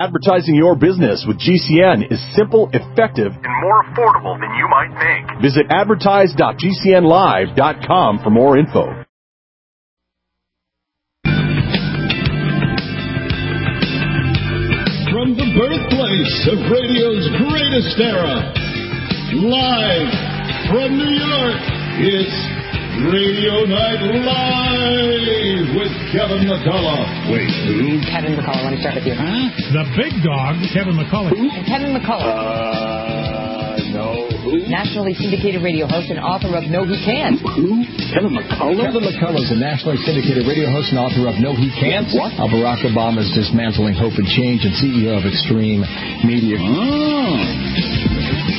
Advertising your business with GCN is simple, effective, and more affordable than you might think. Visit advertise.gcnlive.com for more info. From the birthplace of radio's greatest era, live from New York, it's Radio Night Live with Kevin McCullough. Wait, who? Kevin McCullough. Let me start with you. Huh? The big dog, Kevin McCullough. Who? Kevin McCullough. No. Who? Nationally syndicated radio host and author of No He Can't. Who? Kevin McCullough? Kevin McCullough is a nationally syndicated radio host and author of No He Can't. What? Barack Obama's Dismantling Hope and Change and CEO of Extreme Media. Oh.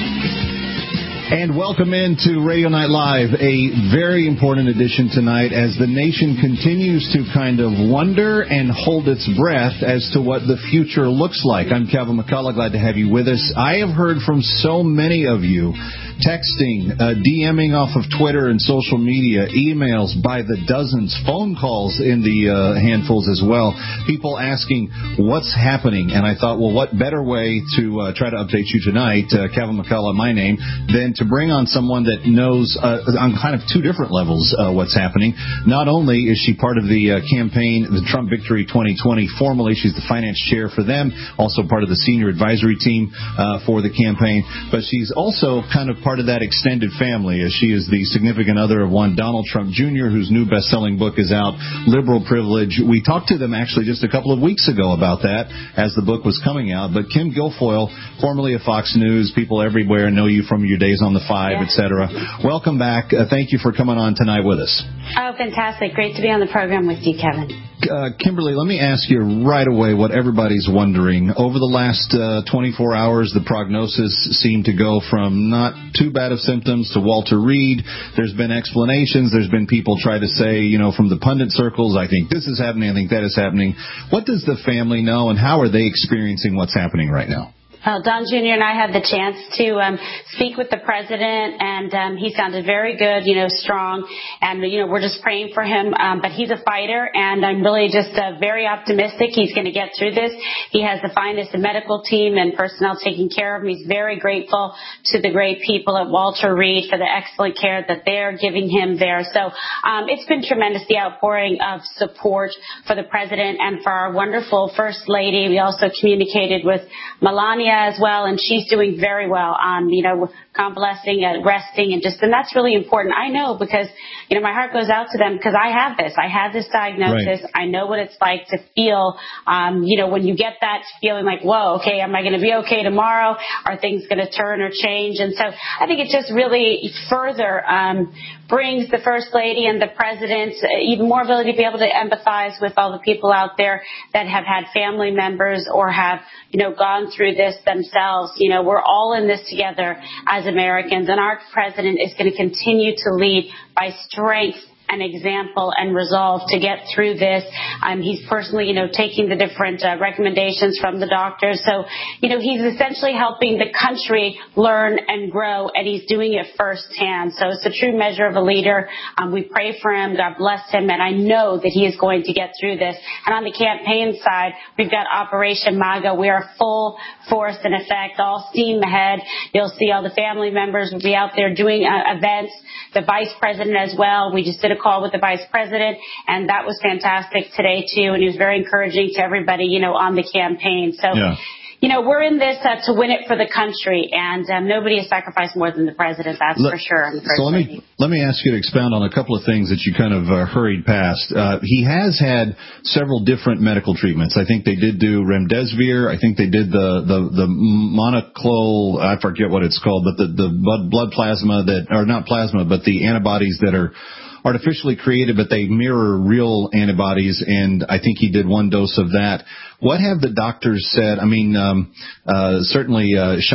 And welcome into Radio Night Live, a very important edition tonight as the nation continues to kind of wonder and hold its breath as to what the future looks like. I'm Kevin McCullough, glad to have you with us. I have heard from so many of you, texting, DMing off of Twitter and social media, emails by the dozens, phone calls in the handfuls as well, people asking what's happening. And I thought, well, what better way to try to update you tonight, Kevin McCullough, my name, than to bring on someone that knows on kind of two different levels what's happening. Not only is she part of the campaign, the Trump Victory 2020, formally she's the finance chair for them, also part of the senior advisory team for the campaign, but she's also kind of part of that extended family, as she is the significant other of one Donald Trump Jr., whose new best-selling book is out, Liberal Privilege. We talked to them actually just a couple of weeks ago about that as the book was coming out, but Kim Guilfoyle, formerly of Fox News, people everywhere know you from your days on the 5, etc. Welcome back. Thank you for coming on tonight with us. Oh, fantastic. Great to be on the program with you, Kevin. Kimberly, let me ask you right away what everybody's wondering. Over the last 24 hours, the prognosis seemed to go from not too bad of symptoms to Walter Reed. There's been explanations. There's been people try to say, from the pundit circles, I think this is happening, I think that is happening. What does the family know, and how are they experiencing what's happening right now? Well, Don Jr. and I had the chance to speak with the president, and he sounded very good, strong, and, we're just praying for him. But he's a fighter, and I'm really just very optimistic he's going to get through this. He has the finest medical team and personnel taking care of him. He's very grateful to the great people at Walter Reed for the excellent care that they're giving him there. So it's been tremendous, the outpouring of support for the president and for our wonderful First Lady. We also communicated with Melania as well, and she's doing very well, convalescing and resting, and that's really important. I know because, my heart goes out to them because I have this. I have this diagnosis. Right. I know what it's like to feel, when you get that feeling like, whoa, okay, am I going to be okay tomorrow? Are things going to turn or change? And so I think it just really further brings the First Lady and the President even more ability to be able to empathize with all the people out there that have had family members or have, gone through this themselves. We're all in this together as Americans, and our President is going to continue to lead by strength an example and resolve to get through this. He's personally, taking the different recommendations from the doctors. So, he's essentially helping the country learn and grow, and he's doing it firsthand. So it's a true measure of a leader. We pray for him. God bless him. And I know that he is going to get through this. And on the campaign side, we've got Operation MAGA. We are full force and effect, all steam ahead. You'll see all the family members will be out there doing events. The vice president as well. We just did a call with the vice president, and that was fantastic today too. And he was very encouraging to everybody, on the campaign. So, we're in this to win it for the country, and nobody has sacrificed more than the president. That's for sure. So let me ask you to expound on a couple of things that you kind of hurried past. He has had several different medical treatments. I think they did do remdesivir. I think they did the monoclonal, I forget what it's called, but the blood plasma not plasma, but the antibodies that are artificially created, but they mirror real antibodies, and I think he did one dose of that. What have the doctors said? I mean, certainly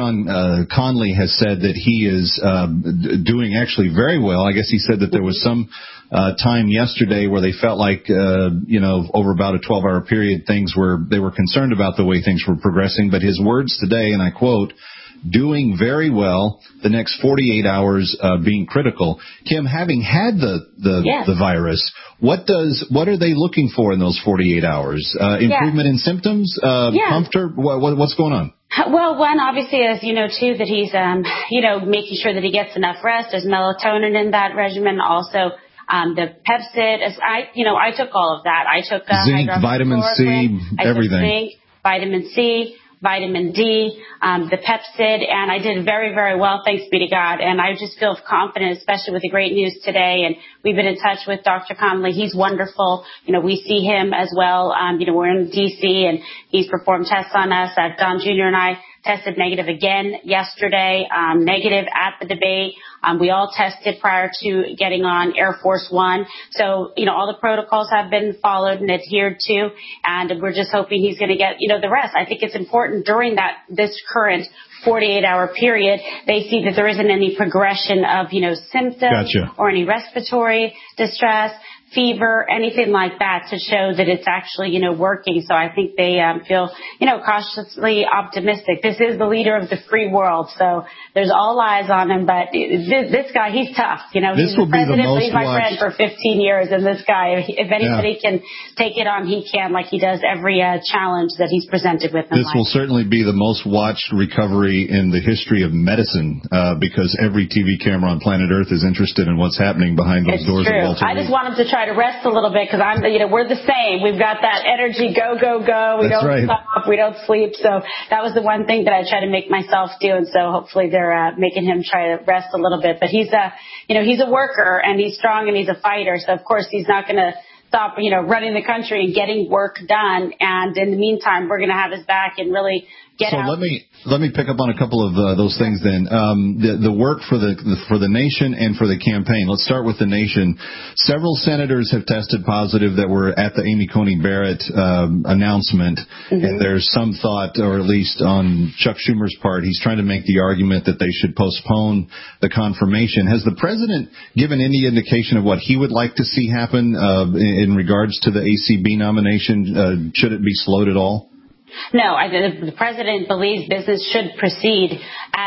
Sean Conley has said that he is doing actually very well. I guess he said that there was some time yesterday where they felt like, over about a 12-hour period, they were concerned about the way things were progressing. But his words today, and I quote, doing very well, the next 48 hours being critical. Kim, having had the virus, what are they looking for in those 48 hours? Improvement in symptoms? Comfort? What's going on? Well, one, obviously, as you know, too, that he's, making sure that he gets enough rest. There's melatonin in that regimen. Also, the Pepcid. I took all of that. I took zinc, vitamin C, everything. Zinc, vitamin C, vitamin D, the Pepcid, and I did very, very well, thanks be to God. And I just feel confident, especially with the great news today. And we've been in touch with Dr. Connolly. He's wonderful. We see him as well. We're in D.C. and he's performed tests on us. Don Jr. and I tested negative again yesterday, negative at the debate. We all tested prior to getting on Air Force One. So, all the protocols have been followed and adhered to, and we're just hoping he's going to get, the rest. I think it's important during this current 48-hour period, they see that there isn't any progression of, symptoms or any respiratory distress, fever, anything like that to show that it's actually, working. So I think they feel, cautiously optimistic. This is the leader of the free world, so there's all eyes on him. But this guy, he's tough. This he's will the president, be the most he's my friend for 15 years, and this guy, if anybody can take it on, he can, like he does every challenge that he's presented with in life. This will certainly be the most watched recovery in the history of medicine because every TV camera on planet Earth is interested in what's happening behind those doors. True. I just want him to try to rest a little bit because we're the same. We've got that energy, go, go, go. We don't stop. We don't sleep. So that was the one thing that I try to make myself do. And so hopefully they're making him try to rest a little bit. But he's he's a worker and he's strong and he's a fighter. So of course he's not going to stop, running the country and getting work done. And in the meantime, we're going to have his back and really get out. So let me pick up on a couple of those things then. The work for the nation and for the campaign. Let's start with the nation. Several senators have tested positive that were at the Amy Coney Barrett announcement, and there's some thought, or at least on Chuck Schumer's part, he's trying to make the argument that they should postpone the confirmation. Has the president given any indication of what he would like to see happen in regards to the ACB nomination? Should it be slowed at all? No, the president believes business should proceed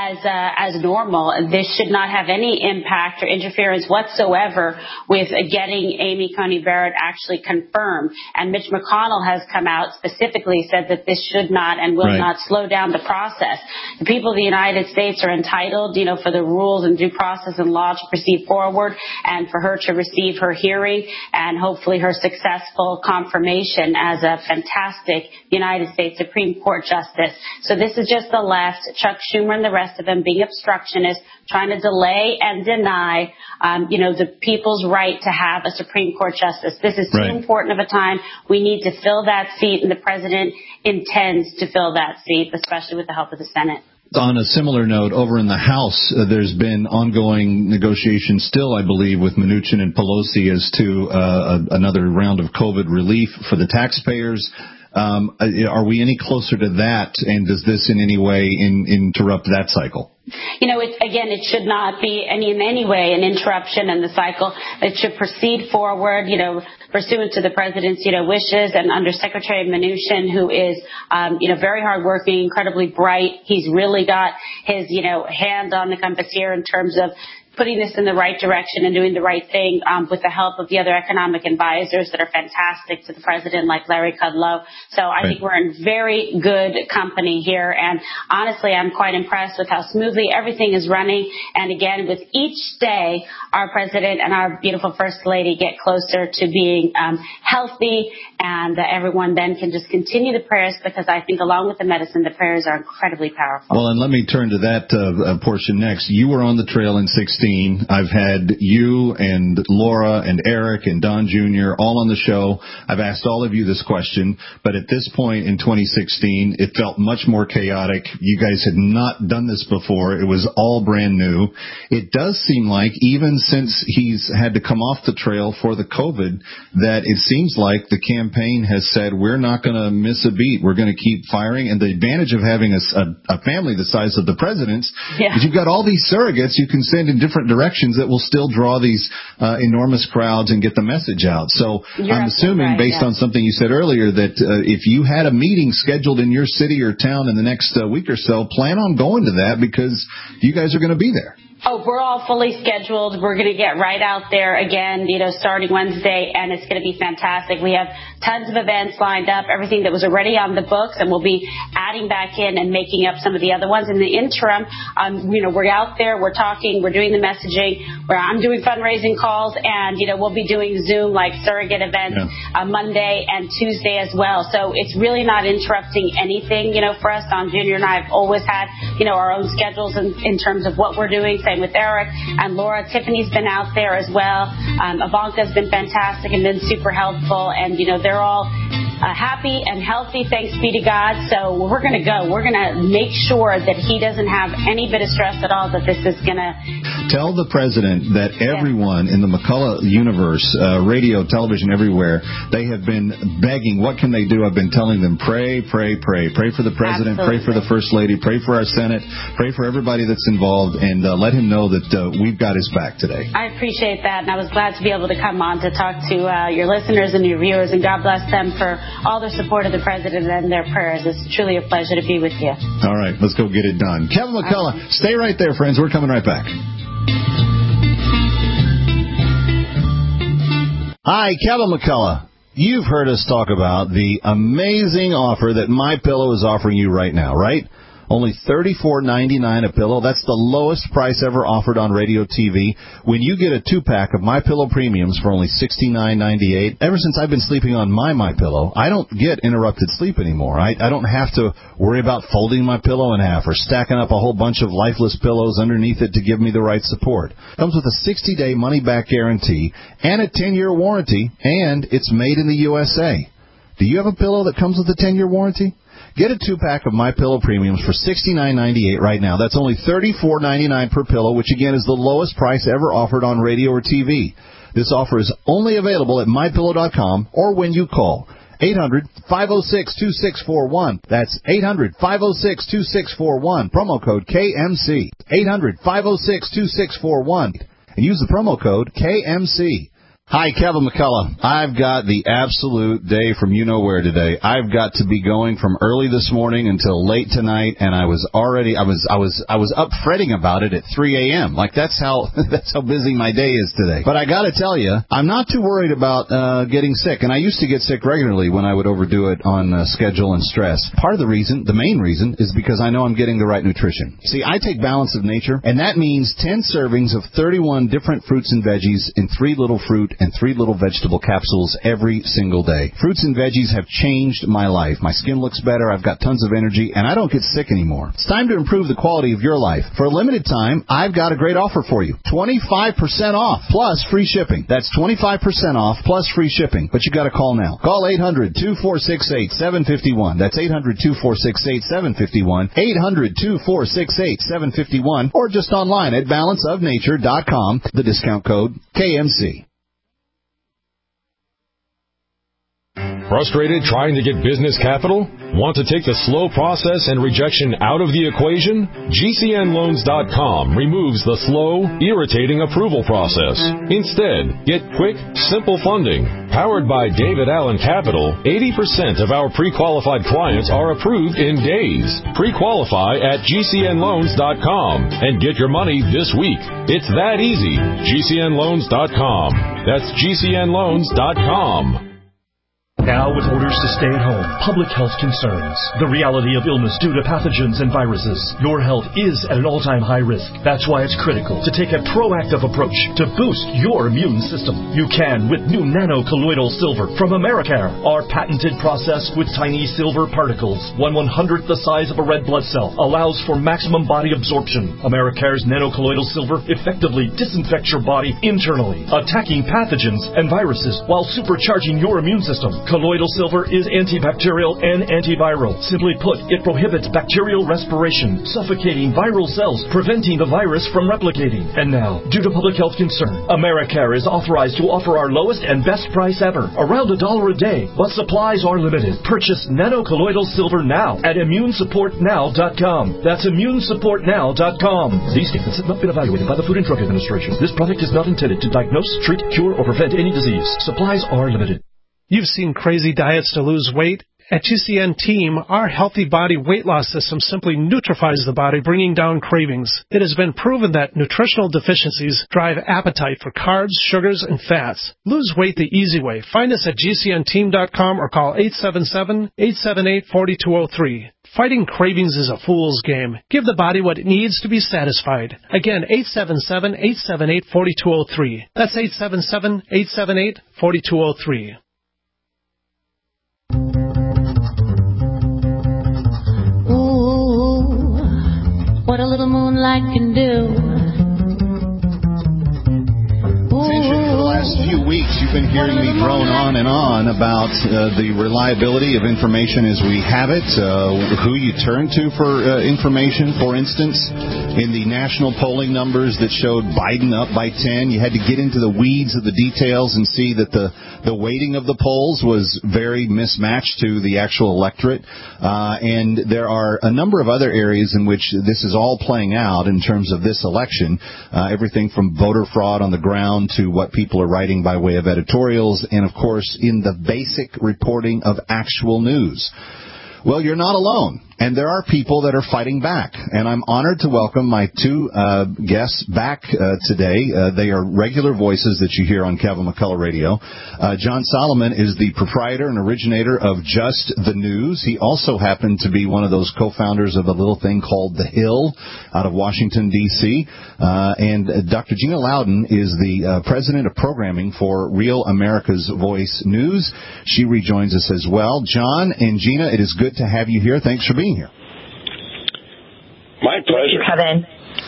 as normal. This should not have any impact or interference whatsoever with getting Amy Coney Barrett actually confirmed. And Mitch McConnell has come out specifically said that this should not and will not slow down the process. The people of the United States are entitled, for the rules and due process and law to proceed forward and for her to receive her hearing and hopefully her successful confirmation as a fantastic United States Supreme Court justice. So this is just the left, Chuck Schumer and the rest of them being obstructionists, trying to delay and deny, the people's right to have a Supreme Court justice. This is too important of a time. We need to fill that seat, and the president intends to fill that seat, especially with the help of the Senate. On a similar note, over in the House, there's been ongoing negotiations still, I believe, with Mnuchin and Pelosi as to another round of COVID relief for the taxpayers. Are we any closer to that, and does this in any way interrupt that cycle? It should not be in any way an interruption in the cycle. It should proceed forward, pursuant to the president's, wishes, and under Secretary Mnuchin, who is, very hardworking, incredibly bright. He's really got his, hand on the compass here in terms of putting this in the right direction and doing the right thing with the help of the other economic advisors that are fantastic to the president, like Larry Kudlow. So I think we're in very good company here. And honestly, I'm quite impressed with how smoothly everything is running. And again, with each day, our president and our beautiful First Lady get closer to being healthy, and everyone then can just continue the prayers, because I think along with the medicine, the prayers are incredibly powerful. Well, and let me turn to that portion next. You were on the trail in 2016. I've had you and Laura and Eric and Don Jr. all on the show. I've asked all of you this question, but at this point in 2016, it felt much more chaotic. You guys had not done this before. It was all brand new. It does seem like, even since he's had to come off the trail for the COVID, that it seems like the campaign has said, we're not going to miss a beat. We're going to keep firing. And the advantage of having a family the size of the president's is you've got all these surrogates you can send in different different directions that will still draw these enormous crowds and get the message out. So I'm assuming, based on something you said earlier, that if you had a meeting scheduled in your city or town in the next week or so, plan on going to that because you guys are going to be there. Oh, we're all fully scheduled. We're going to get right out there again, starting Wednesday, and it's going to be fantastic. We have tons of events lined up, everything that was already on the books, and we'll be adding back in and making up some of the other ones. In the interim, we're out there, we're talking, we're doing the messaging, I'm doing fundraising calls, and, we'll be doing Zoom, like surrogate events, Monday and Tuesday as well. So it's really not interrupting anything, for us. Junior and I have always had, our own schedules in terms of what we're doing. Same with Eric and Laura. Tiffany's been out there as well. Ivanka's been fantastic and been super helpful. And, they're all happy and healthy, thanks be to God. So we're going to go. We're going to make sure that he doesn't have any bit of stress at all, that this is going to... Tell the president that everyone in the McCullough universe, radio, television, everywhere, they have been begging, what can they do? I've been telling them, pray, pray, pray. Pray for the president, pray for the first lady, pray for our Senate, pray for everybody that's involved, and let him know that we've got his back today. I appreciate that, and I was glad to be able to come on to talk to your listeners and your viewers, and God bless them for all their support of the president and their prayers. It's truly a pleasure to be with you. All right, let's go get it done. Kevin McCullough, stay right there, friends. We're coming right back. Hi, Kevin McCullough. You've heard us talk about the amazing offer that MyPillow is offering you right now, right? Only $34.99 a pillow. That's the lowest price ever offered on radio TV. When you get a 2-pack of MyPillow Premiums for only $69.98, ever since I've been sleeping on my MyPillow, I don't get interrupted sleep anymore. I don't have to worry about folding my pillow in half or stacking up a whole bunch of lifeless pillows underneath it to give me the right support. It comes with a 60-day money-back guarantee and a 10-year warranty, and it's made in the USA. Do you have a pillow that comes with a 10-year warranty? Get a 2-pack of MyPillow Premiums for $69.98 right now. That's only $34.99 per pillow, which, again, is the lowest price ever offered on radio or TV. This offer is only available at MyPillow.com or when you call 800-506-2641. That's 800-506-2641. Promo code KMC. 800-506-2641. And use the promo code KMC. Hi, Kevin McCullough. I've got the absolute day from you-know-where today. I've got to be going from early this morning until late tonight, and I was up fretting about it at 3 a.m. Like, that's how busy my day is today. But I got to tell you, I'm not too worried about getting sick, and I used to get sick regularly when I would overdo it on schedule and stress. Part of the reason, the main reason, is because I know I'm getting the right nutrition. See, I take Balance of Nature, and that means 10 servings of 31 different fruits and veggies in 3 little fruit and 3 little vegetable capsules every single day. Fruits and veggies have changed my life. My skin looks better, I've got tons of energy, and I don't get sick anymore. It's time to improve the quality of your life. For a limited time, I've got a great offer for you. 25% off plus free shipping. That's 25% off plus free shipping. But you got to call now. Call 800-2468-751. That's 800-2468-751. 800-2468-751. Or just online at balanceofnature.com. The discount code KMC. Frustrated trying to get business capital? Want to take the slow process and rejection out of the equation? GCNloans.com removes the slow, irritating approval process. Instead, get quick, simple funding. Powered by David Allen Capital, 80% of our pre-qualified clients are approved in days. Pre-qualify at GCNloans.com and get your money this week. It's that easy. GCNloans.com. That's GCNloans.com. Now with orders to stay at home, public health concerns, the reality of illness due to pathogens and viruses, your health is at an all-time high risk. That's why it's critical to take a proactive approach to boost your immune system. You can with new nano-colloidal silver from Americare. Our patented process with tiny silver particles, 1/100th the size of a red blood cell, allows for maximum body absorption. Americare's nano-colloidal silver effectively disinfects your body internally, attacking pathogens and viruses while supercharging your immune system. Colloidal silver is antibacterial and antiviral. Simply put, it prohibits bacterial respiration, suffocating viral cells, preventing the virus from replicating. And now, due to public health concern, Americare is authorized to offer our lowest and best price ever, around $1 a day, but supplies are limited. Purchase nanocolloidal silver now at immunesupportnow.com. That's immunesupportnow.com. These statements have not been evaluated by the Food and Drug Administration. This product is not intended to diagnose, treat, cure, or prevent any disease. Supplies are limited. You've seen crazy diets to lose weight. At GCN Team, our Healthy Body weight loss system simply neutralizes the body, bringing down cravings. It has been proven that nutritional deficiencies drive appetite for carbs, sugars, and fats. Lose weight the easy way. Find us at GCNteam.com or call 877-878-4203. Fighting cravings is a fool's game. Give the body what it needs to be satisfied. Again, 877-878-4203. That's 877-878-4203. What a little moonlight can do. Attention, for the last few weeks, you've been hearing me drone on and on about the reliability of information as we have it, who you turn to for information. For instance, in the national polling numbers that showed Biden up by 10, you had to get into the weeds of the details and see that the weighting of the polls was very mismatched to the actual electorate. And there are a number of other areas in which this is all playing out in terms of this election, everything from voter fraud on the ground to what people are writing by way of editorials, and, of course, in the basic reporting of actual news. Well, you're not alone, and there are people that are fighting back, and I'm honored to welcome my two guests back today. They are regular voices that you hear on Kevin McCullough Radio. John Solomon is the proprietor and originator of Just the News. He also happened to be one of those co-founders of a little thing called The Hill out of Washington, D.C., and Dr. Gina Loudon is the president of programming for Real America's Voice News. She rejoins us as well. John and Gina, it is good to have you here. Thanks for being here. My pleasure. Kevin.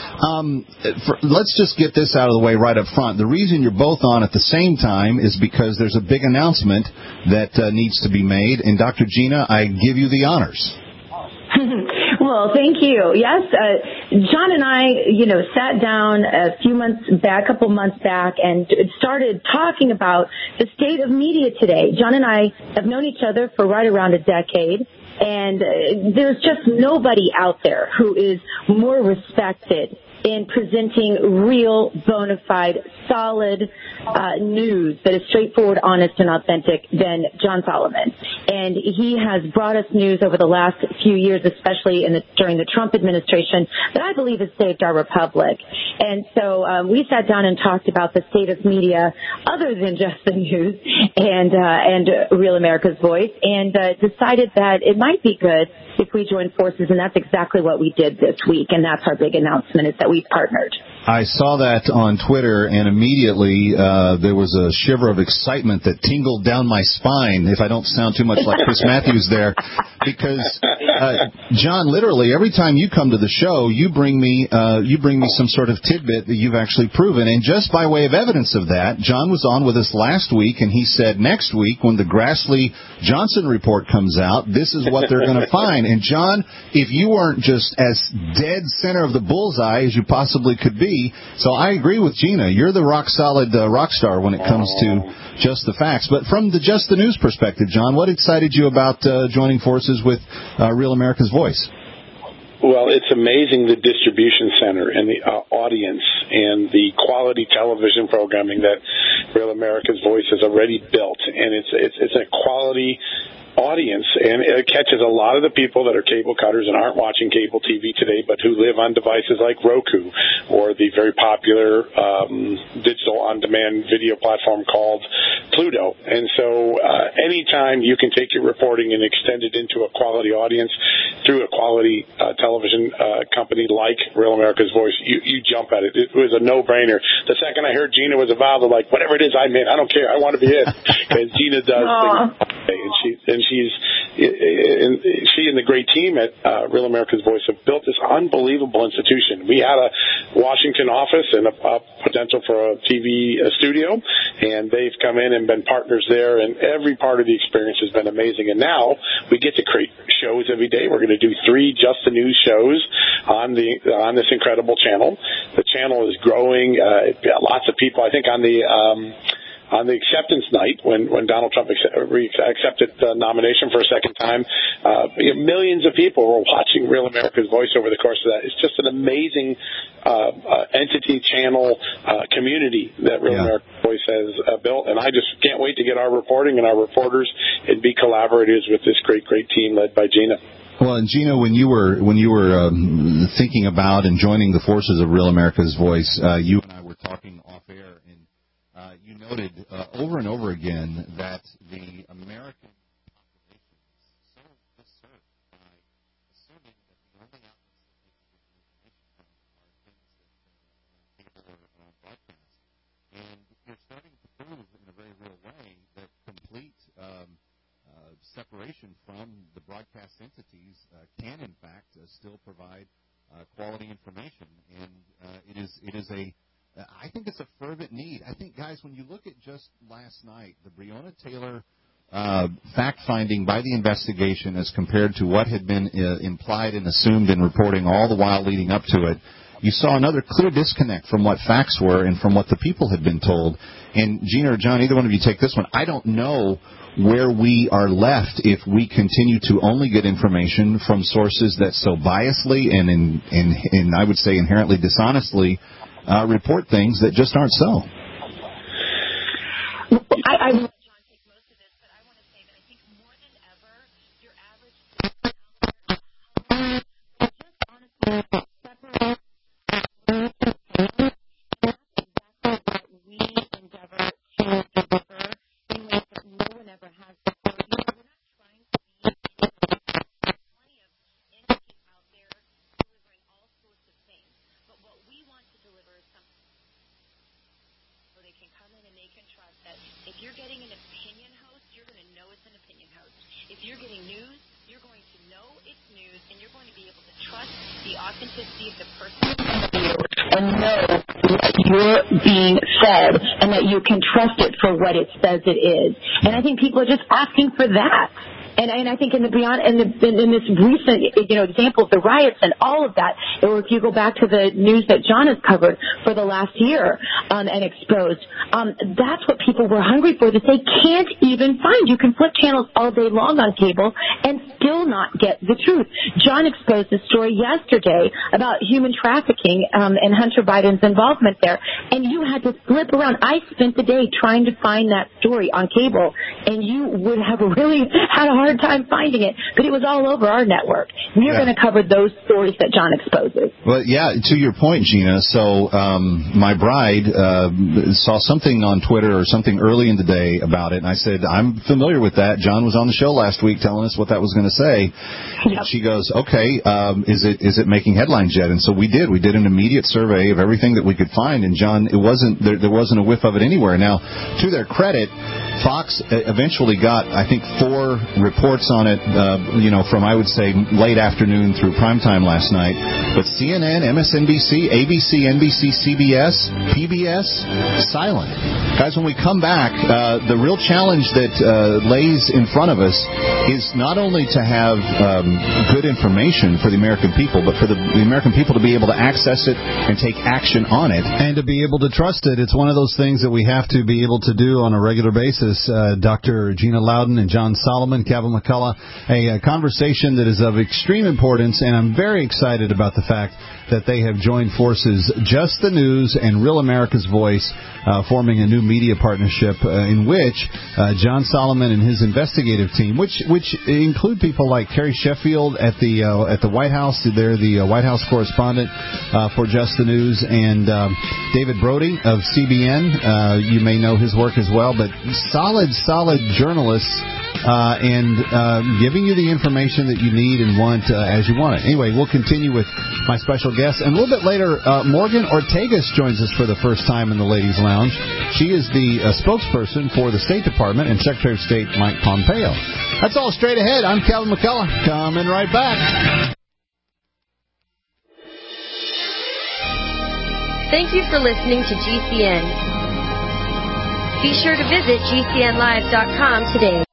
Let's just get this out of the way right up front. The reason you're both on at the same time is because there's a big announcement that needs to be made. And Dr. Gina, I give you the honors. Well, thank you. Yes, John and I, sat down a couple months back, and started talking about the state of media today. John and I have known each other for right around a decade, and there's just nobody out there who is more respected in presenting real, bona fide, solid news that is straightforward, honest, and authentic than John Solomon. And he has brought us news over the last few years, especially during the Trump administration, that I believe has saved our republic. And so we sat down and talked about the state of media other than Just the News and Real America's Voice, and decided that it might be good if we joined forces, and that's exactly what we did this week, and that's our big announcement, is that we've partnered. I saw that on Twitter, and immediately there was a shiver of excitement that tingled down my spine, if I don't sound too much like Chris Matthews there, because, John, literally, every time you come to the show, you bring me some sort of tidbit that you've actually proven. And just by way of evidence of that, John was on with us last week, and he said next week, when the Grassley-Johnson report comes out, this is what they're going to find. And, John, if you weren't just as dead center of the bullseye as you possibly could be, so I agree with Gina. You're the rock-solid rock star when it comes to Just the Facts. But from the Just the News perspective, John, what excited you about joining forces with Real America's Voice? Well, it's amazing, the distribution center and the audience and the quality television programming that Real America's Voice has already built. And it's a quality audience, and it catches a lot of the people that are cable cutters and aren't watching cable TV today, but who live on devices like Roku or the very popular digital on-demand video platform called Pluto. And so anytime you can take your reporting and extend it into a quality audience through a quality television company like Real America's Voice, you jump at it. It was a no-brainer. The second I heard Gina was involved, I'm like, whatever it is, I'm in. I don't care. I want to be in. Because Gina does things, and she's she and the great team at Real America's Voice have built this unbelievable institution. We had a Washington office and a potential for a TV studio, and they've come in and been partners there, and every part of the experience has been amazing. And now we get to create shows every day. We're going to do 3 Just the News shows on this incredible channel. The channel is growing. Lots of people, I think, on the acceptance night when Donald Trump accepted the nomination for a second time, millions of people were watching Real America's Voice over the course of that. It's just an amazing entity, channel, community that Real America's Voice has built, and I just can't wait to get our reporting and our reporters and be collaborators with this great team led by Gina. Well, and Gina, when you were thinking about and joining the forces of Real America's Voice, you and I were talking off air, and you noted over and over again that the American population is so disserved by assuming that the only outlets that they can get information from are things that cable or broadcast. And you're starting to prove in a very real way that complete separation from the broadcast entities can, in fact, still provide quality information. And it is a I think it's a fervent need. I think, guys, when you look at just last night, the Breonna Taylor fact-finding by the investigation as compared to what had been implied and assumed in reporting all the while leading up to it, you saw another clear disconnect from what facts were and from what the people had been told. And Gina or John, either one of you take this one. I don't know where we are left if we continue to only get information from sources that so biasly and I would say inherently dishonestly report things that just aren't so. I will let John take most of this, but I want to say that I think more than ever, your average just honestly separate what we endeavor to deliver in ways that no one ever has before. We're not trying to be plenty of entities out there delivering all sorts of things, but what we want to deliver is something so they can come in and they can trust that if you're getting an opinion host, you're going to know it's an opinion host. If you're getting news, you're going to know it's news, and you're going to be able to trust the authenticity of the person in front of you and know that you're being fed and that you can trust it for what it says it is. And I think people are just asking for that. And I think in this recent, example of the riots and all of that, or if you go back to the news that John has covered for the last year and exposed, that's what people were hungry for, that they can't even find. You can flip channels all day long on cable and still not get the truth. John exposed a story yesterday about human trafficking and Hunter Biden's involvement there, and you had to flip around. I spent the day trying to find that story on cable, and you would have really had a hard time finding it, but it was all over our network. We're going to cover those stories that John exposes. Well, yeah, to your point, Gina, so my bride saw something on Twitter or something early in the day about it, and I said, I'm familiar with that. John was on the show last week telling us what that was going to say. Yep. She goes, okay, is it making headlines yet? And so we did. We did an immediate survey of everything that we could find, and John, there wasn't a whiff of it anywhere. Now, to their credit, Fox eventually got, I think, 4 reports on it, from, I would say, late afternoon through primetime last night. But CNN, MSNBC, ABC, NBC, CBS, PBS, silent. Guys, when we come back, the real challenge that lays in front of us is not only to have good information for the American people, but for the American people to be able to access it and take action on it. And to be able to trust it. It's one of those things that we have to be able to do on a regular basis. Dr. Gina Loudon and John Solomon, Kevin McCullough, a conversation that is of extreme importance, and I'm very excited about the fact that they have joined forces, Just the News and Real America's Voice, forming a new media partnership in which John Solomon and his investigative team, which include people like Terry Sheffield at the White House, they're the White House correspondent for Just the News, and David Brody of CBN, you may know his work as well, but solid journalists and giving you the information that you need and want as you want it. Anyway, we'll continue with my special guest. And a little bit later, Morgan Ortagus joins us for the first time in the Ladies Lounge. She is the spokesperson for the State Department and Secretary of State Mike Pompeo. That's all straight ahead. I'm Kevin McCullough. Coming right back. Thank you for listening to GCN. Be sure to visit GCNlive.com today.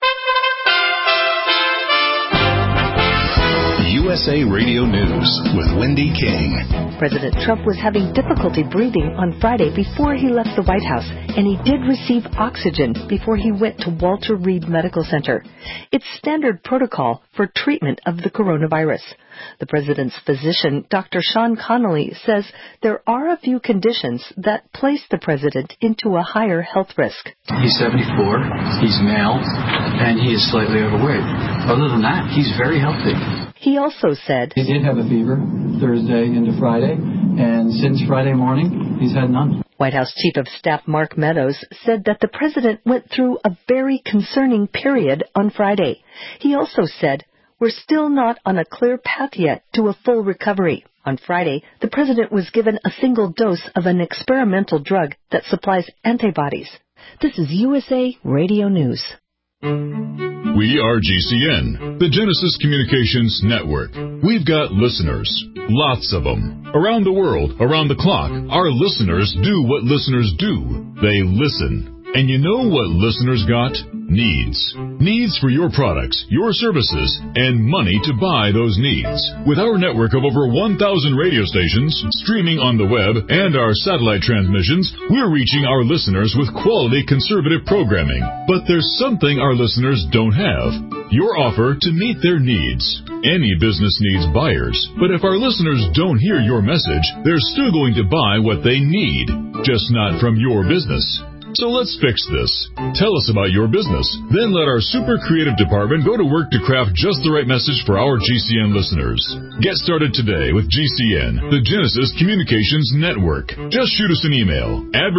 USA Radio News with Wendy King. President Trump was having difficulty breathing on Friday before he left the White House, and he did receive oxygen before he went to Walter Reed Medical Center. It's standard protocol for treatment of the coronavirus. The president's physician, Dr. Sean Connolly, says there are a few conditions that place the president into a higher health risk. He's 74, he's male, and he is slightly overweight. Other than that, he's very healthy. He also said he did have a fever Thursday into Friday, and since Friday morning, he's had none. White House Chief of Staff Mark Meadows said that the president went through a very concerning period on Friday. He also said, "We're still not on a clear path yet to a full recovery." On Friday, the president was given a single dose of an experimental drug that supplies antibodies. This is USA Radio News. We are GCN, the Genesis Communications Network. We've got listeners, lots of them. Around the world, around the clock, our listeners do what listeners do. They listen. And you know what listeners got? Needs. Needs for your products, your services, and money to buy those needs. With our network of over 1,000 radio stations, streaming on the web, and our satellite transmissions, we're reaching our listeners with quality conservative programming. But there's something our listeners don't have. Your offer to meet their needs. Any business needs buyers, but if our listeners don't hear your message, they're still going to buy what they need, just not from your business. So let's fix this. Tell us about your business. Then let our super creative department go to work to craft just the right message for our GCN listeners. Get started today with GCN, the Genesis Communications Network. Just shoot us an email.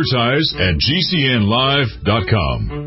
Advertise@GCNlive.com.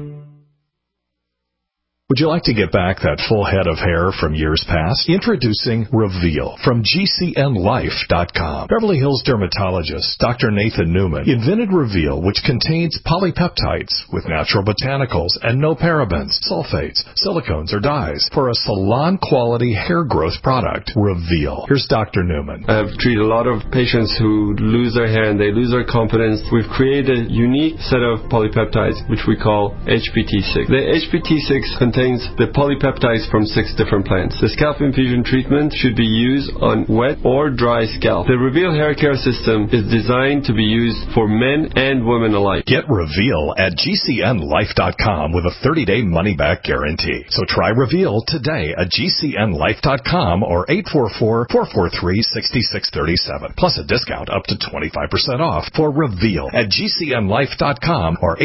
Would you like to get back that full head of hair from years past? Introducing Reveal from GCNlife.com. Beverly Hills dermatologist Dr. Nathan Newman invented Reveal, which contains polypeptides with natural botanicals and no parabens, sulfates, silicones, or dyes for a salon-quality hair growth product. Reveal. Here's Dr. Newman. I've treated a lot of patients who lose their hair and they lose their confidence. We've created a unique set of polypeptides, which we call HPT6. The HPT6 contains the polypeptides from 6 different plants. The scalp infusion treatment should be used on wet or dry scalp. The Reveal hair care system is designed to be used for men and women alike. Get Reveal at GCNlife.com with a 30-day money-back guarantee. So try Reveal today at GCNlife.com or 844-443-6637. Plus a discount up to 25% off for Reveal at GCNlife.com or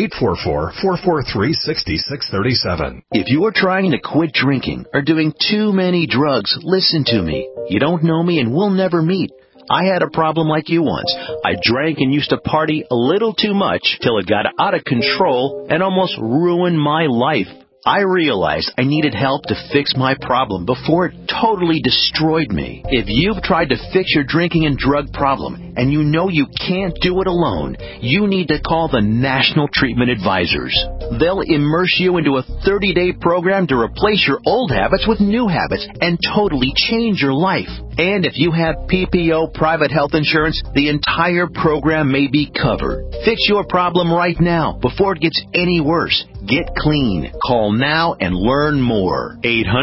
844-443-6637. If you are trying to quit drinking or doing too many drugs, listen to me. You don't know me and we'll never meet. I had a problem like you once. I drank and used to party a little too much till it got out of control and almost ruined my life. I realized I needed help to fix my problem before it totally destroyed me. If you've tried to fix your drinking and drug problem and you know you can't do it alone, you need to call the National Treatment Advisors. They'll immerse you into a 30-day program to replace your old habits with new habits and totally change your life. And if you have PPO private health insurance, the entire program may be covered. Fix your problem right now before it gets any worse. Get clean. Call now and learn more.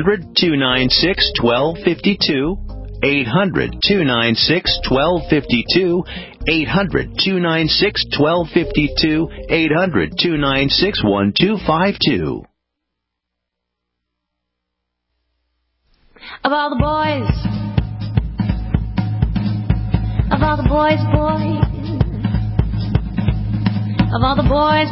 800-296-1252. 800-296-1252. 800-296-1252. 800-296-1252. Of all the boys, of all the boys, of all the boys,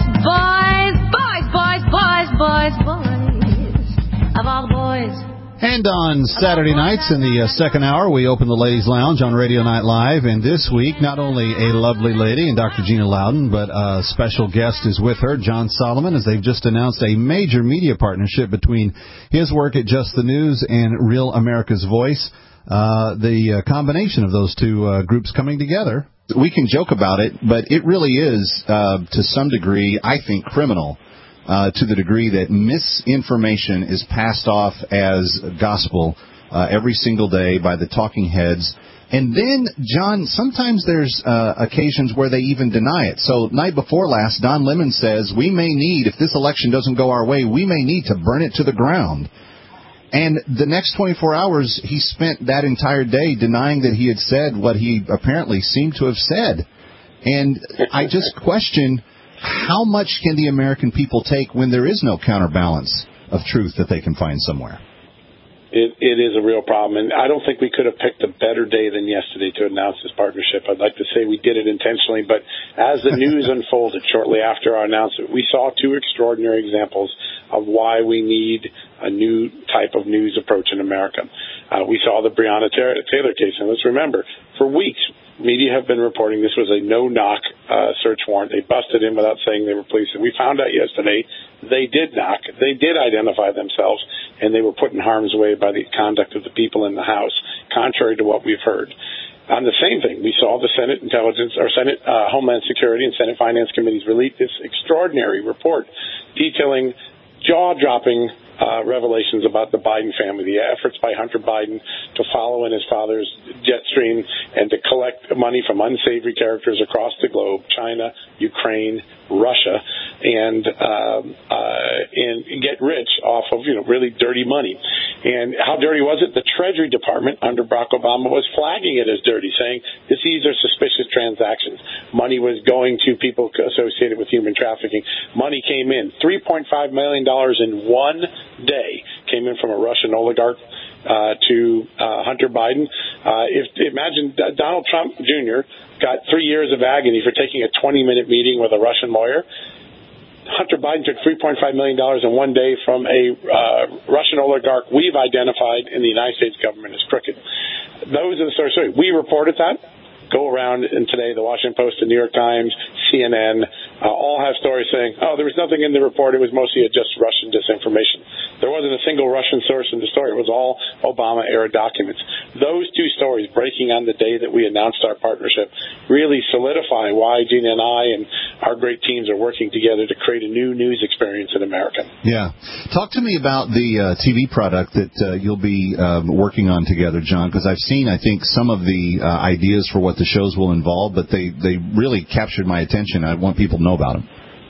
of all the boys. And on Saturday nights in the second hour, we open the Ladies Lounge on Radio Night Live. And this week, not only a lovely lady and Dr. Gina Loudon, but a special guest is with her, John Solomon, as they've just announced a major media partnership between his work at Just the News and Real America's Voice. The combination of those two groups coming together. We can joke about it, but it really is, to some degree, I think, criminal. to the degree that misinformation is passed off as gospel every single day by the talking heads. And then, John, sometimes there's occasions where they even deny it. So night before last, Don Lemon says, we may need, if this election doesn't go our way, we may need to burn it to the ground. And the next 24 hours, he spent that entire day denying that he had said what he apparently seemed to have said. And I just question, how much can the American people take when there is no counterbalance of truth that they can find somewhere? It is a real problem, and I don't think we could have picked a better day than yesterday to announce this partnership. I'd like to say we did it intentionally, but as the news unfolded shortly after our announcement, we saw two extraordinary examples of why we need a new type of news approach in America. We saw the Breonna Taylor case, and let's remember, for weeks, media have been reporting this was a no-knock search warrant. They busted in without saying they were police. And we found out yesterday they did knock. They did identify themselves, and they were put in harm's way by the conduct of the people in the House, contrary to what we've heard. On the same thing, we saw the Senate Homeland Security and Senate Finance Committees release this extraordinary report detailing jaw-dropping revelations about the Biden family, the efforts by Hunter Biden to follow in his father's jet stream and to collect money from unsavory characters across the globe, China, Ukraine, Russia, and get rich off of really dirty money. And how dirty was it? The Treasury Department under Barack Obama was flagging it as dirty, saying these are suspicious transactions. Money was going to people associated with human trafficking. Money came in, $3.5 million in one day came in from a Russian oligarch to Hunter Biden. Imagine Donald Trump Jr. got 3 years of agony for taking a 20-minute meeting with a Russian lawyer. Hunter Biden took $3.5 million in one day from a Russian oligarch we've identified in the United States government as crooked. Those are the stories. We reported that. Go around, and today the Washington Post, the New York Times, CNN, all have stories saying, there was nothing in the report. It was mostly just Russian disinformation. There wasn't a single Russian source in the story. It was all Obama-era documents. Those two stories breaking on the day that we announced our partnership really solidify why Gina and I and our great teams are working together to create a new news experience in America. Yeah. Talk to me about the TV product that you'll be working on together, John, because I've seen, I think, some of the ideas for what the shows will involve, but they really captured my attention. I want people to know about them.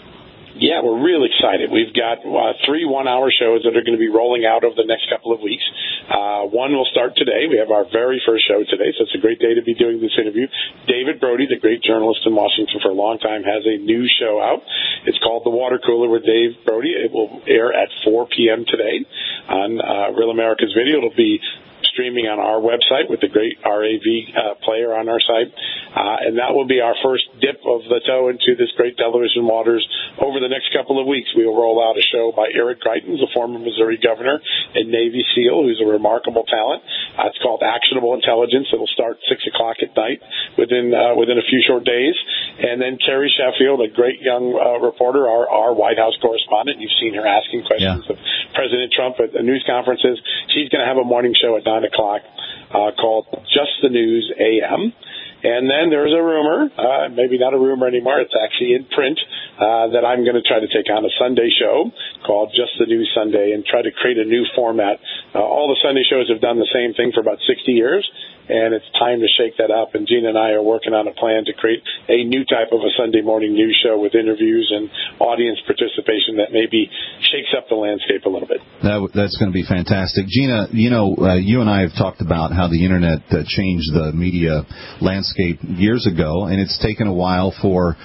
Yeah, we're really excited. We've got 3 one-hour shows that are going to be rolling out over the next couple of weeks. One will start today. We have our very first show today, so it's a great day to be doing this interview. David Brody, the great journalist in Washington for a long time, has a new show out. It's called The Water Cooler with Dave Brody. It will air at 4 p.m. today on Real America's Video. It'll be streaming on our website with the great RAV player on our site. And that will be our first dip of the toe into this great television waters. Over the next couple of weeks, we will roll out a show by Eric Greitens, a former Missouri governor and Navy SEAL, who's a remarkable talent. It's called Actionable Intelligence. It will start 6 o'clock at night within a few short days. And then Carrie Sheffield, a great young reporter, our White House correspondent. You've seen her asking questions of President Trump at the news conferences. She's going to have a morning show at 9 o'clock called Just the News AM. And then there's a rumor, maybe not a rumor anymore, it's actually in print, that I'm going to try to take on a Sunday show called Just the News Sunday and try to create a new format. All the Sunday shows have done the same thing for about 60 years, and it's time to shake that up. And Gina and I are working on a plan to create a new type of a Sunday morning news show with interviews and audience participation that maybe shakes up the landscape a little bit. That's going to be fantastic. Gina, you and I have talked about how the Internet changed the media landscape years ago, and it's taken a while for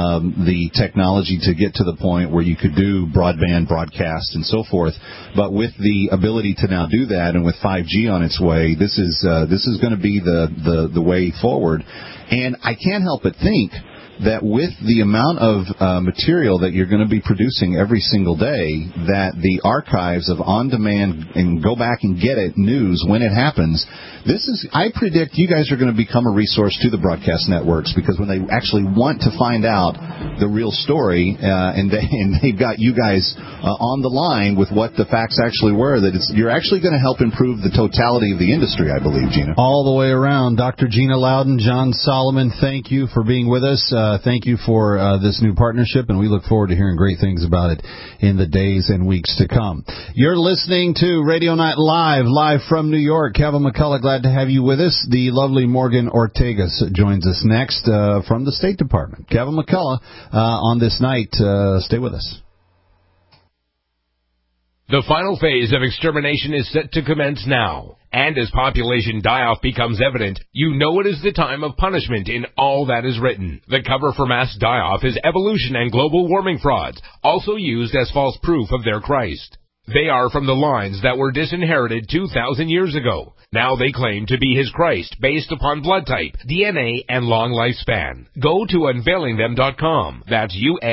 the technology to get to the point where you could do broadband broadcast and so forth. But with the ability to now do that, and with 5G on its way, this is going to be the way forward. And I can't help but think that with the amount of material that you're going to be producing every single day, that the archives of on-demand and go back and get it news when it happens, I predict you guys are going to become a resource to the broadcast networks, because when they actually want to find out the real story, and they've got you guys on the line with what the facts actually were, that you're actually going to help improve the totality of the industry, I believe, Gina. All the way around. Dr. Gina Loudon, John Solomon, thank you for being with us. thank you for this new partnership, and we look forward to hearing great things about it in the days and weeks to come. You're listening to Radio Night live from New York. Kevin McCullough, glad to have you with us. The lovely Morgan Ortegas joins us next from the State Department. Kevin McCullough on this night. Stay with us. The final phase of extermination is set to commence now. And as population die-off becomes evident, you know it is the time of punishment in all that is written. The cover for mass die-off is evolution and global warming frauds, also used as false proof of their Christ. They are from the lines that were disinherited 2,000 years ago. Now they claim to be his Christ based upon blood type, DNA, and long lifespan. Go to unveilingthem.com. That's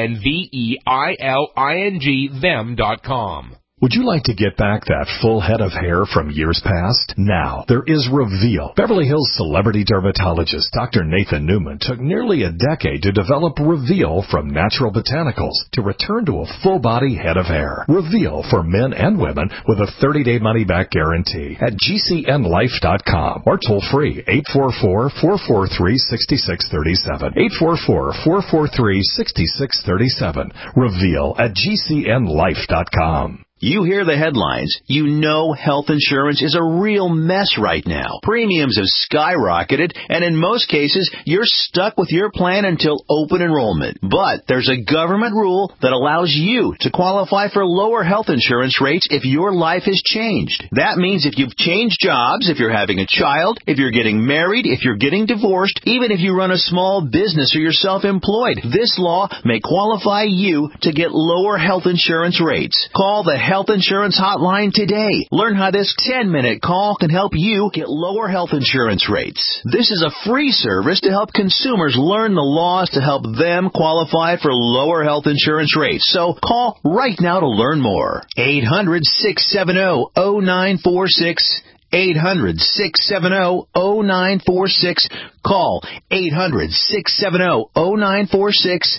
UNVEILING them.com. Would you like to get back that full head of hair from years past? Now, there is Reveal. Beverly Hills celebrity dermatologist Dr. Nathan Newman took nearly a decade to develop Reveal from natural botanicals to return to a full-body head of hair. Reveal for men and women with a 30-day money-back guarantee at GCNlife.com or toll-free 844-443-6637. 844-443-6637. Reveal at GCNlife.com. You hear the headlines. You know health insurance is a real mess right now. Premiums have skyrocketed, and in most cases, you're stuck with your plan until open enrollment. But there's a government rule that allows you to qualify for lower health insurance rates if your life has changed. That means if you've changed jobs, if you're having a child, if you're getting married, if you're getting divorced, even if you run a small business or you're self-employed, this law may qualify you to get lower health insurance rates. Call the Health Insurance Hotline today. Learn how this 10-minute call can help you get lower health insurance rates. This is a free service to help consumers learn the laws to help them qualify for lower health insurance rates. So call right now to learn more. 800-670-0946. 800-670-0946. Call 800-670-0946.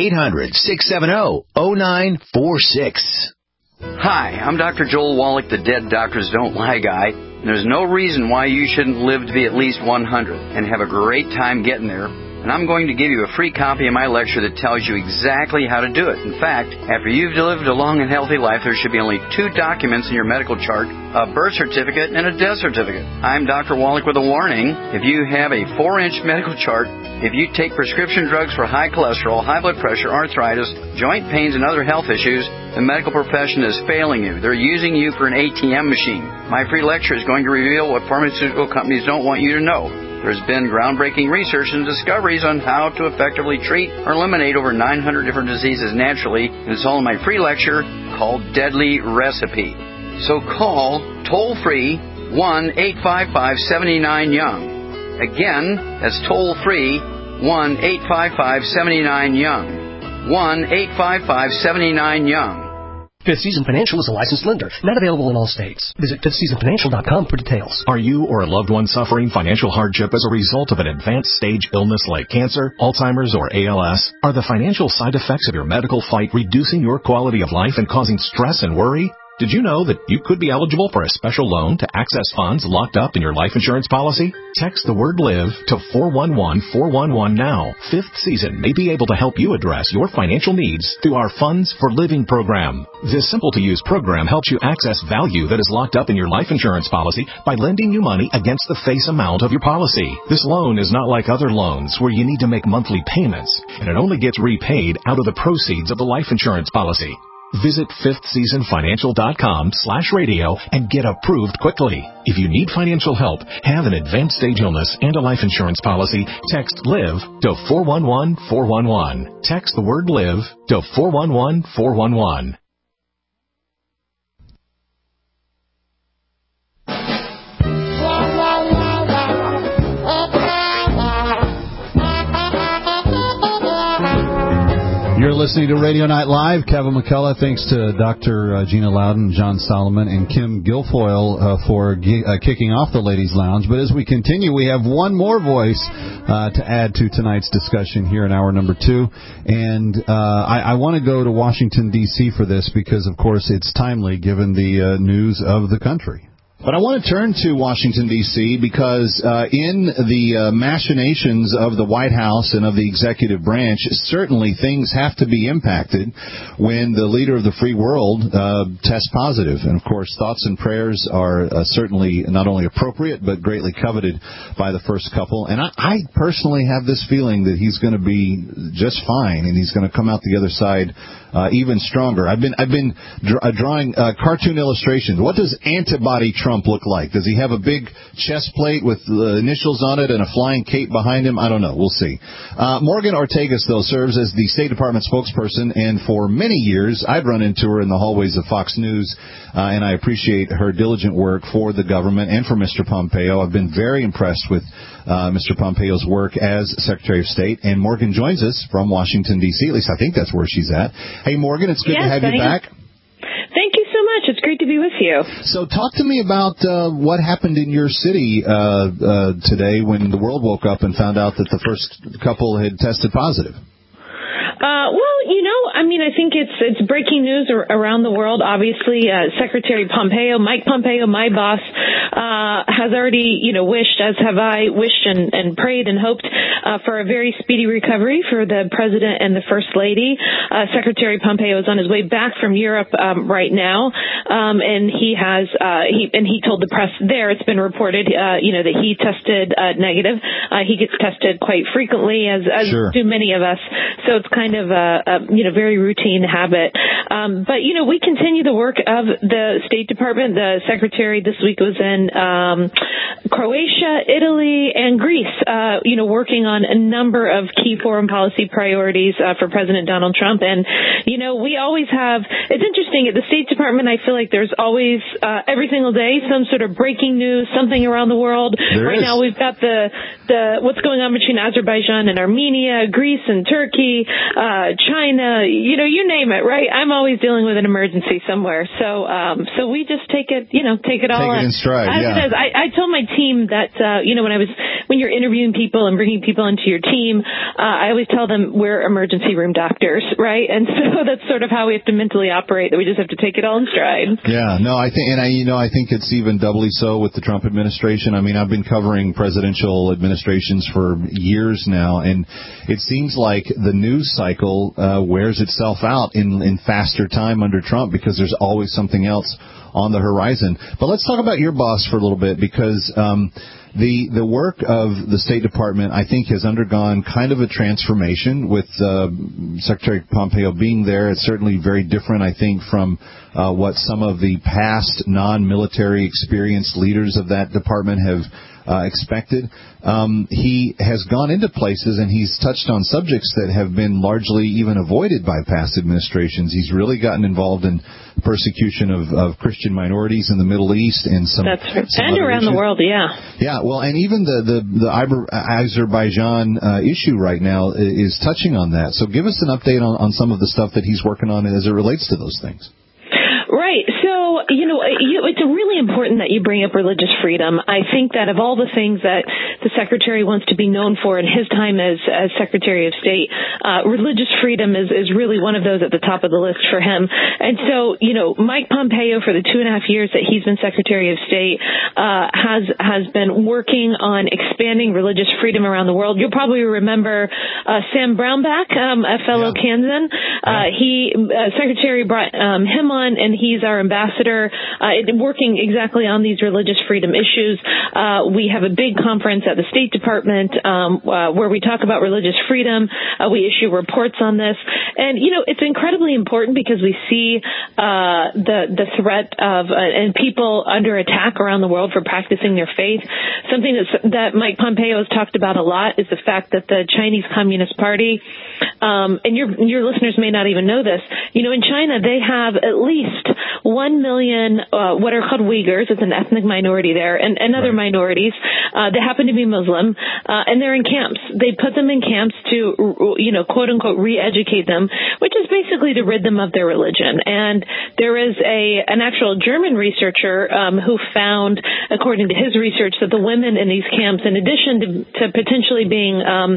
800-670-0946. Hi, I'm Dr. Joel Wallach, the Dead Doctors Don't Lie guy. There's no reason why you shouldn't live to be at least 100 and have a great time getting there. And I'm going to give you a free copy of my lecture that tells you exactly how to do it. In fact, after you've lived a long and healthy life, there should be only 2 documents in your medical chart, a birth certificate and a death certificate. I'm Dr. Wallach with a warning. If you have a 4-inch medical chart, if you take prescription drugs for high cholesterol, high blood pressure, arthritis, joint pains, and other health issues, the medical profession is failing you. They're using you for an ATM machine. My free lecture is going to reveal what pharmaceutical companies don't want you to know. There's been groundbreaking research and discoveries on how to effectively treat or eliminate over 900 different diseases naturally, and it's all in my free lecture called Deadly Recipe. So call toll-free 1-855-79-YOUNG. Again, that's toll-free 1-855-79-YOUNG. 1-855-79-YOUNG. Fifth Season Financial is a licensed lender, not available in all states. Visit fifthseasonfinancial.com for details. Are you or a loved one suffering financial hardship as a result of an advanced stage illness like cancer, Alzheimer's, or ALS? Are the financial side effects of your medical fight reducing your quality of life and causing stress and worry? Did you know that you could be eligible for a special loan to access funds locked up in your life insurance policy? Text the word LIVE to 411-411 now. Fifth Season may be able to help you address your financial needs through our Funds for Living program. This simple-to-use program helps you access value that is locked up in your life insurance policy by lending you money against the face amount of your policy. This loan is not like other loans where you need to make monthly payments, and it only gets repaid out of the proceeds of the life insurance policy. Visit fifthseasonfinancial.com/radio and get approved quickly. If you need financial help, have an advanced stage illness and a life insurance policy, text LIVE to 411-411. Text the word LIVE to 411-411. You're listening to Radio Night Live. Kevin McCullough, thanks to Dr. Gina Loudon, John Solomon, and Kim Guilfoyle for kicking off the Ladies Lounge. But as we continue, we have one more voice to add to tonight's discussion here in hour number 2. And I want to go to Washington, D.C. for this because, of course, it's timely given the news of the country. But I want to turn to Washington, D.C., because in the machinations of the White House and of the executive branch, certainly things have to be impacted when the leader of the free world tests positive. And, of course, thoughts and prayers are certainly not only appropriate, but greatly coveted by the first couple. And I personally have this feeling that he's going to be just fine, and he's going to come out the other side even stronger. I've been drawing cartoon illustrations. What does antibody Trump look like? Does he have a big chest plate with the initials on it and a flying cape behind him? I don't know. We'll see. Morgan Ortagus, though, serves as the State Department spokesperson, and for many years I've run into her in the hallways of Fox News, and I appreciate her diligent work for the government and for Mr. Pompeo. I've been very impressed with Mr. Pompeo's work as Secretary of State, and Morgan joins us from Washington, D.C. At least I think that's where she's at. Hey, Morgan, it's good to have you back. Thank you so much. It's great to be with you. So talk to me about what happened in your city today when the world woke up and found out that the first couple had tested positive. I think it's breaking news around the world. Obviously, Secretary Pompeo, Mike Pompeo, my boss, has already, wished, as have I, wished and prayed and hoped for a very speedy recovery for the President and the First Lady. Secretary Pompeo is on his way back from Europe right now, and he told the press there, it's been reported, that he tested negative. He gets tested quite frequently, as sure. do many of us. So it's kind of a very routine habit. But we continue the work of the State Department. The Secretary this week was in Croatia, Italy, and Greece, working on a number of key foreign policy priorities for President Donald Trump. And, we always have, it's interesting, at the State Department, I feel like there's always, every single day, some sort of breaking news, something around the world. Right now we've got the what's going on between Azerbaijan and Armenia, Greece and Turkey, China, you name it, right? I'm always dealing with an emergency somewhere. So we just take it all take it in stride. As yeah. it is. I told my team that, when you're interviewing people and bringing people into your team, I always tell them we're emergency room doctors, right? And so that's sort of how we have to mentally operate, that we just have to take it all in stride. Yeah, no, I think it's even doubly so with the Trump administration. I mean, I've been covering presidential administrations for years now, and it seems like the news cycle wears itself out in faster time under Trump because there's always something else on the horizon. But let's talk about your boss for a little bit, because the work of the State Department, I think, has undergone kind of a transformation with Secretary Pompeo being there. It's certainly very different, I think, from what some of the past non-military experienced leaders of that department have expected. He has gone into places and he's touched on subjects that have been largely even avoided by past administrations. He's really gotten involved in persecution of Christian minorities in the Middle East and some and around the world, yeah. Yeah, well, and even the Azerbaijan issue right now is touching on that. So give us an update on some of the stuff that he's working on as it relates to those things. Right. So, it's really important that you bring up religious freedom. I think that of all the things that the Secretary wants to be known for in his time as Secretary of State, religious freedom is really one of those at the top of the list for him. And so, Mike Pompeo, for the 2.5 years that he's been Secretary of State, has been working on expanding religious freedom around the world. You'll probably remember Sam Brownback, a fellow Kansan. Secretary brought him on, and he's our ambassador, working exactly on these religious freedom issues. We have a big conference at the State Department where we talk about religious freedom. We issue reports on this. And, it's incredibly important because we see the threat of and people under attack around the world for practicing their faith. Something that Mike Pompeo has talked about a lot is the fact that the Chinese Communist Party, and your listeners may not even know this, in China they have at least 1 million what are called Uyghurs. It's an ethnic minority there, and other minorities. They happen to be Sunni Muslim, and they're in camps. They put them in camps to, quote unquote, re-educate them, which is basically to rid them of their religion. And there is an actual German researcher who found, according to his research, that the women in these camps, in addition to potentially being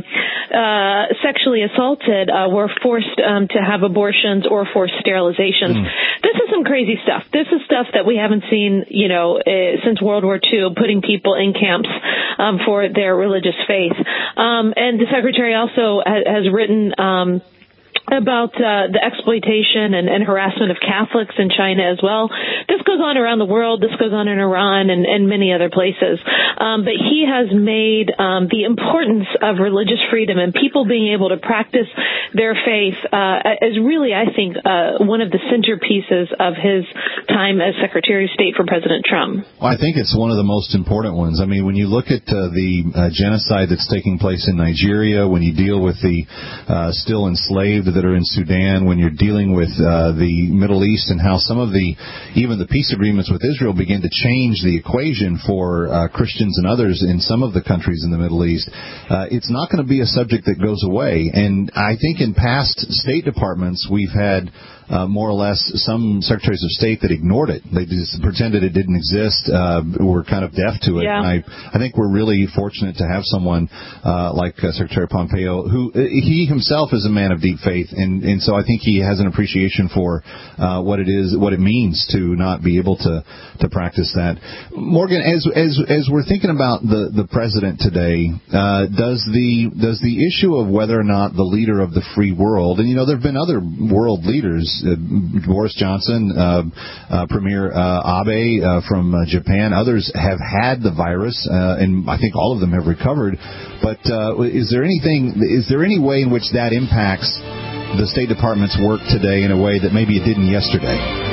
sexually assaulted, were forced to have abortions or forced sterilizations. This is some crazy stuff. This is stuff that we haven't seen, since World War II, putting people in camps for their religious faith. And the Secretary also has written about the exploitation and harassment of Catholics in China as well. This goes on around the world. This goes on in Iran and many other places. But he has made the importance of religious freedom and people being able to practice their faith as really, I think, one of the centerpieces of his time as Secretary of State for President Trump. Well, I think it's one of the most important ones. I mean, when you look at the genocide that's taking place in Nigeria, when you deal with the still enslaved that are in Sudan, when you're dealing with the Middle East and how some of even the peace agreements with Israel begin to change the equation for Christians and others in some of the countries in the Middle East, it's not going to be a subject that goes away. And I think in past State Departments, we've had more or less some secretaries of state that ignored it. They just pretended it didn't exist, were kind of deaf to it. Yeah. And I think we're really fortunate to have someone like Secretary Pompeo, who he himself is a man of deep faith, and so I think he has an appreciation for what it means to not be able to practice that. Morgan, as we're thinking about the president today, does the issue of whether or not the leader of the free world, and there have been other world leaders, Boris Johnson, Premier Abe from Japan, others have had the virus, and I think all of them have recovered. But is there any way in which that impacts the State Department's work today in a way that maybe it didn't yesterday?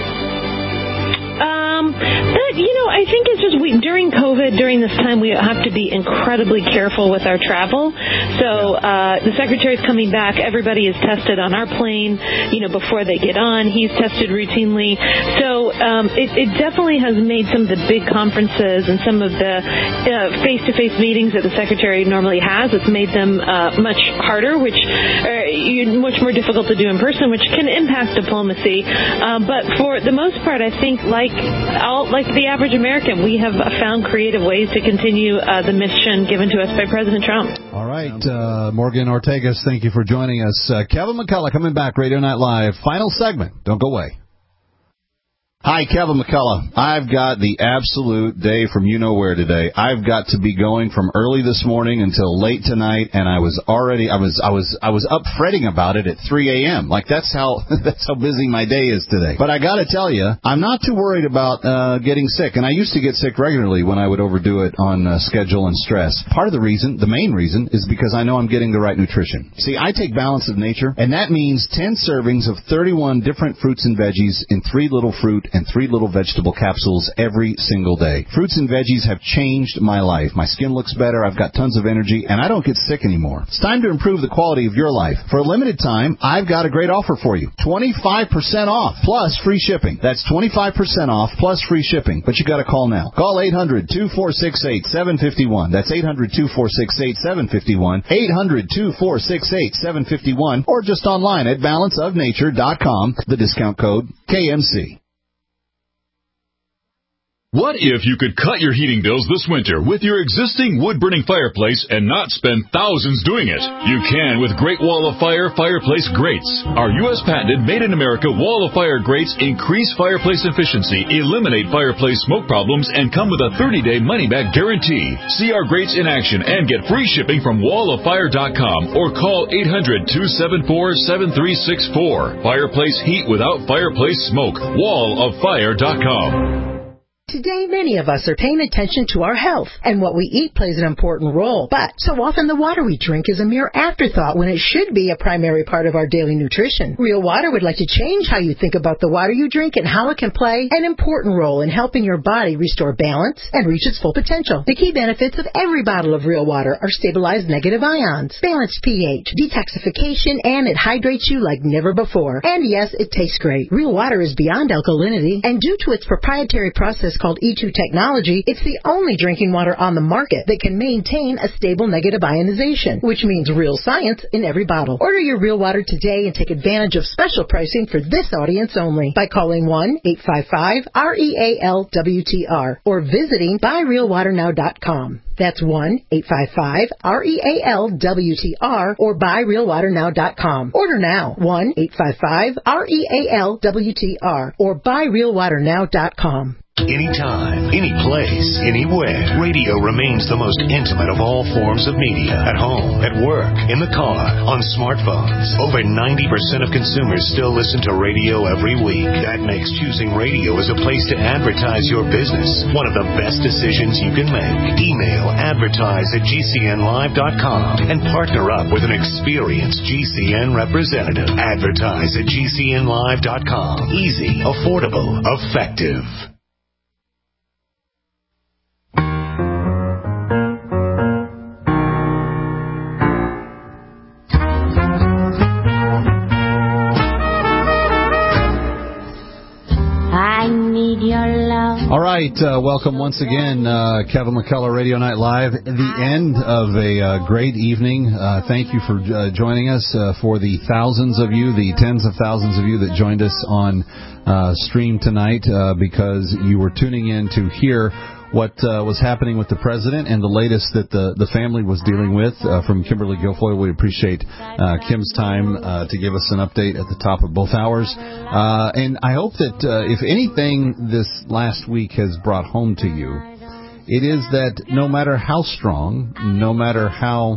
I think it's just during COVID, during this time, we have to be incredibly careful with our travel. So the Secretary's coming back. Everybody is tested on our plane, before they get on. He's tested routinely. So it definitely has made some of the big conferences and some of the face-to-face meetings that the Secretary normally has, it's made them much harder, which are much more difficult to do in person, which can impact diplomacy. But for the most part, I think like the average American, we have found creative ways to continue the mission given to us by President Trump. All right, Morgan Ortegas, thank you for joining us. Kevin McCullough coming back, Radio Night Live. Final segment. Don't go away. Hi, Kevin McCullough. I've got the absolute day from you-know-where today. I've got to be going from early this morning until late tonight, and I was up fretting about it at 3 a.m. Like that's how busy my day is today. But I got to tell you, I'm not too worried about getting sick, and I used to get sick regularly when I would overdo it on schedule and stress. Part of the main reason, is because I know I'm getting the right nutrition. See, I take Balance of Nature, and that means 10 servings of 31 different fruits and veggies in 3 little fruit and 3 little vegetable capsules every single day. Fruits and veggies have changed my life. My skin looks better, I've got tons of energy, and I don't get sick anymore. It's time to improve the quality of your life. For a limited time, I've got a great offer for you. 25% off, plus free shipping. That's 25% off, plus free shipping. But you got to call now. Call 800-2468-751. That's 800-2468-751. 800-2468-751. Or just online at balanceofnature.com. The discount code KMC. What if you could cut your heating bills this winter with your existing wood-burning fireplace and not spend thousands doing it? You can with Great Wall of Fire fireplace grates. Our U.S. patented made-in-America Wall of Fire grates increase fireplace efficiency, eliminate fireplace smoke problems, and come with a 30-day money-back guarantee. See our grates in action and get free shipping from walloffire.com or call 800-274-7364. Fireplace heat without fireplace smoke. walloffire.com. Today, many of us are paying attention to our health, and what we eat plays an important role. But so often the water we drink is a mere afterthought when it should be a primary part of our daily nutrition. Real Water would like to change how you think about the water you drink and how it can play an important role in helping your body restore balance and reach its full potential. The key benefits of every bottle of Real Water are stabilized negative ions, balanced pH, detoxification, and it hydrates you like never before. And yes, it tastes great. Real Water is beyond alkalinity, and due to its proprietary process called E2 technology, it's the only drinking water on the market that can maintain a stable negative ionization, which means real science in every bottle. Order your Real Water today and take advantage of special pricing for this audience only by calling 1-855-REAL-WTR or visiting buyrealwaternow.com. That's 1-855-REAL-WTR or buyrealwaternow.com. Order now. 1-855-REAL-WTR or buyrealwaternow.com. Anytime, any place, anywhere, radio remains the most intimate of all forms of media. At home, at work, in the car, on smartphones. Over 90% of consumers still listen to radio every week. That makes choosing radio as a place to advertise your business one of the best decisions you can make. Email advertise@gcnlive.com and partner up with an experienced GCN representative. Advertise@gcnlive.com. Easy, affordable, effective. All right, welcome once again, Kevin McCullough, Radio Night Live. The end of a great evening. Thank you for joining us. For the thousands of you, the tens of thousands of you that joined us on stream tonight, because you were tuning in to hear what was happening with the president and the latest that the family was dealing with. From Kimberly Guilfoyle, we appreciate Kim's time to give us an update at the top of both hours. And I hope that if anything this last week has brought home to you, it is that no matter how strong, no matter how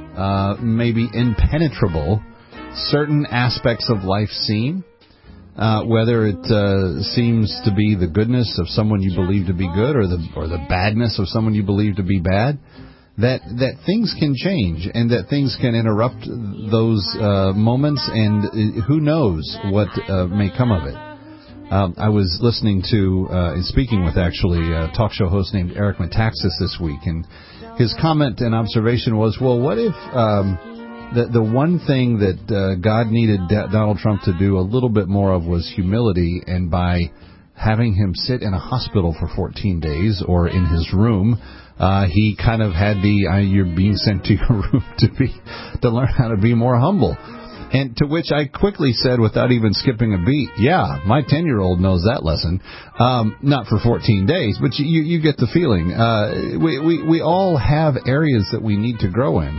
maybe impenetrable certain aspects of life seem, whether it seems to be the goodness of someone you believe to be good or the badness of someone you believe to be bad, that things can change and that things can interrupt those moments, and who knows what may come of it. I was listening to and speaking with actually a talk show host named Eric Metaxas this week, and his comment and observation was, well, what if the one thing that God needed Donald Trump to do a little bit more of was humility, and by having him sit in a hospital for 14 days or in his room, he kind of had you're being sent to your room to learn how to be more humble. And to which I quickly said, without even skipping a beat, yeah, my 10-year-old knows that lesson. Not for 14 days, but you get the feeling. We all have areas that we need to grow in.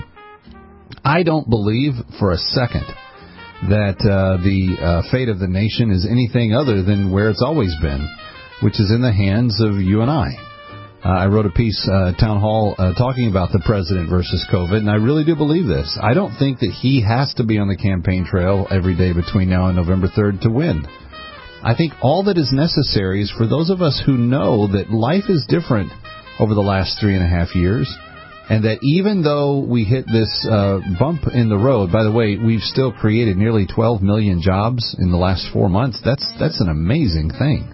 I don't believe for a second that the fate of the nation is anything other than where it's always been, which is in the hands of you and I. I wrote a piece, Town Hall, talking about the president versus COVID, and I really do believe this. I don't think that he has to be on the campaign trail every day between now and November 3rd to win. I think all that is necessary is for those of us who know that life is different over the last 3.5 years, and that even though we hit this bump in the road, by the way, we've still created nearly 12 million jobs in the last 4 months. That's an amazing thing.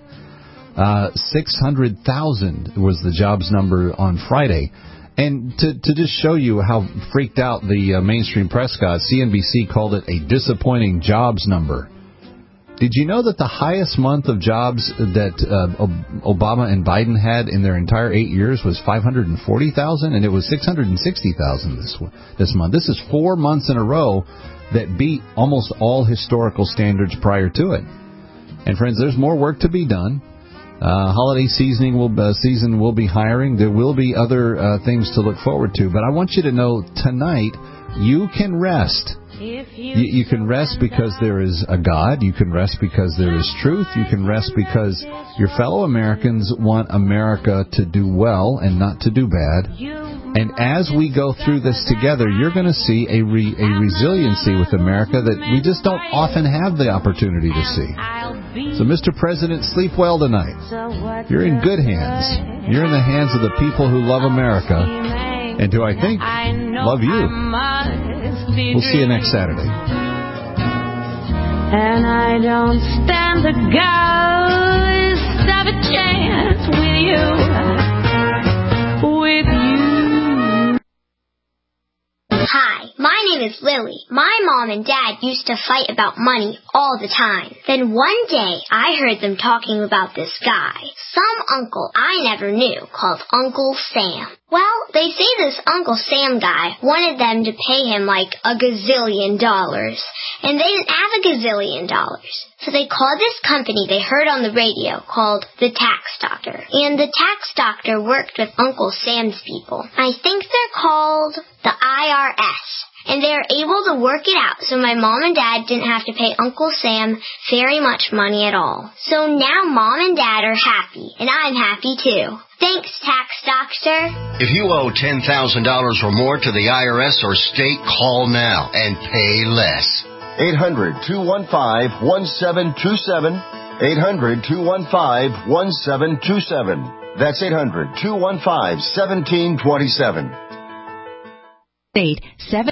600,000 was the jobs number on Friday. And to just show you how freaked out the mainstream press got, CNBC called it a disappointing jobs number. Did you know that the highest month of jobs that Obama and Biden had in their entire 8 years was 540,000, and it was 660,000 this month? This is 4 months in a row that beat almost all historical standards prior to it. And friends, there's more work to be done. Holiday season will be hiring. There will be other things to look forward to. But I want you to know tonight you can rest. You can rest because there is a God. You can rest because there is truth. You can rest because your fellow Americans want America to do well and not to do bad. And as we go through this together, you're going to see a resiliency with America that we just don't often have the opportunity to see. So, Mr. President, sleep well tonight. You're in good hands. You're in the hands of the people who love America and who I think love you. We'll see you next Saturday. And I don't stand the ghost of a chance with you. Hi, my name is Lily. My mom and Dad used to fight about money all the time. Then one day, I heard them talking about this guy, some uncle I never knew, called Uncle Sam. Well, they say this Uncle Sam guy wanted them to pay him like $1 gazillion, and they didn't have $1 gazillion. So they called this company they heard on the radio called the Tax Doctor. And the Tax Doctor worked with Uncle Sam's people. I think they're called the IRS. And they were able to work it out so my mom and dad didn't have to pay Uncle Sam very much money at all. So now Mom and Dad are happy, and I'm happy too. Thanks, Tax Doctor. If you owe $10,000 or more to the IRS or state, call now and pay less. 800-215-1727. 800-215-1727. That's 800-215-1727. State 7